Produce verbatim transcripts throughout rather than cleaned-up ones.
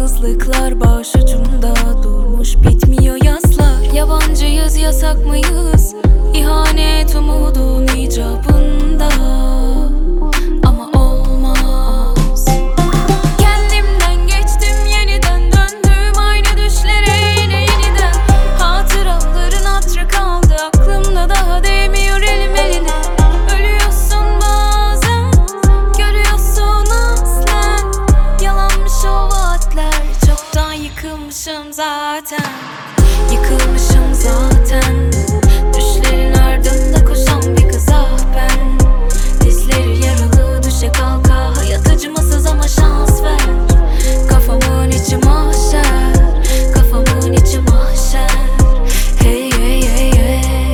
Yalnızlıklar başucumda durmuş, bitmiyor yazlar. Yabancıyız, yasak mıyız? İhanet umudun icabında. Ama olmaz. Kendimden geçtim, yeniden döndüm aynı düşlere yine yeniden. Hatıraların hatırı kaldı aklımda, daha değmiyor elim eline. Ölüyorsun bazen, görüyorsun aslen. Yalanmış o vaatler, çoktan yıkılmışım zaten. Yıkılmışım zaten. Düşlerin ardında koşan bir kız ah ben. Dizleri yaralı, düşe kalka, hayat acımasız ama şans ver. Kafamın içi mahşer, kafamın içi mahşer. Hey hey hey hey.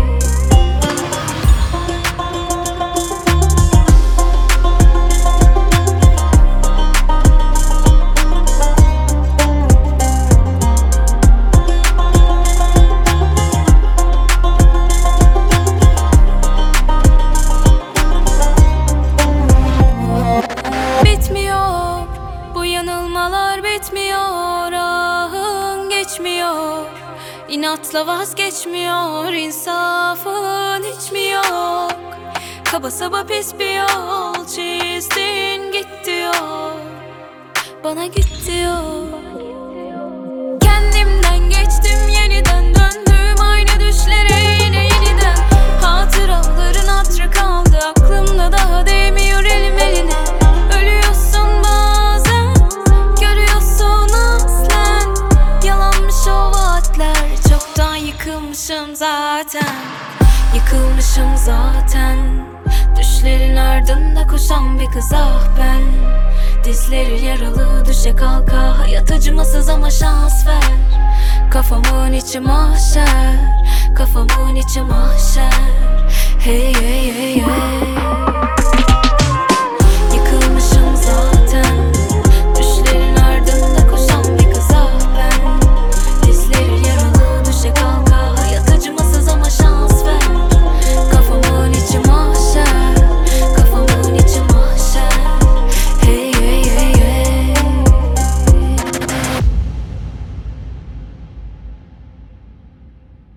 Bitmiyor, bu yanılmalar bitmiyor. Ahın geçmiyor, inatla vazgeçmiyor. İnsafın hiç mi yok? Kaba saba pis bir yol çizdin, git diyor, bana git diyor. Kendimden geçtim, yeniden döndüm aynı düşlere yine yeniden. Hatıraların hatırı kaldı aklımda, daha değmiyor elim eline. Ölüyorsun bazen, görüyorsun aslen. Yalanmış o vaatler, çoktan yıkılmışım zaten. Yıkılmışım zaten. Düşlerin ardında koşan bir kız ah ben. Dizleri yaralı, düşe kalka, hayat acımasız ama şans ver. Kafamın içi mahşer, kafamın içi mahşer. Hey hey hey hey.